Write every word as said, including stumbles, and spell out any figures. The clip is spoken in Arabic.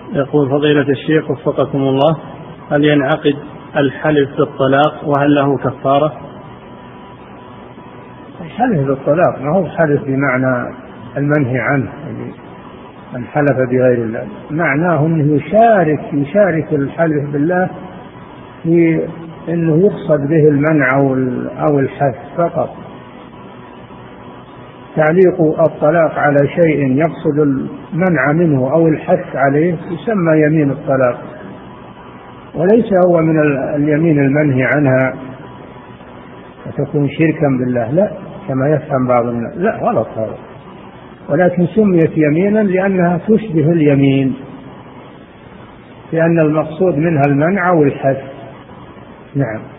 يقول فضيلة الشيخ وفقكم الله، هل ينعقد الحلف بالطلاق وهل له كفارة؟ الحلف بالطلاق ما هو حلف بمعنى المنهي عنه، يعني من حلف بغير الله معناه أنه يشارك يشارك الحلف بالله في أنه يقصد به المنع أو الحث فقط. تعليق الطلاق على شيء يقصد المنع منه أو الحث عليه يسمى يمين الطلاق، وليس هو من اليمين المنهي عنها وتكون شركا بالله، لا كما يفهم بعض الناس، لا غلط هذا، ولكن سميت يمينا لأنها تشبه اليمين، لأن المقصود منها المنع والحث. نعم.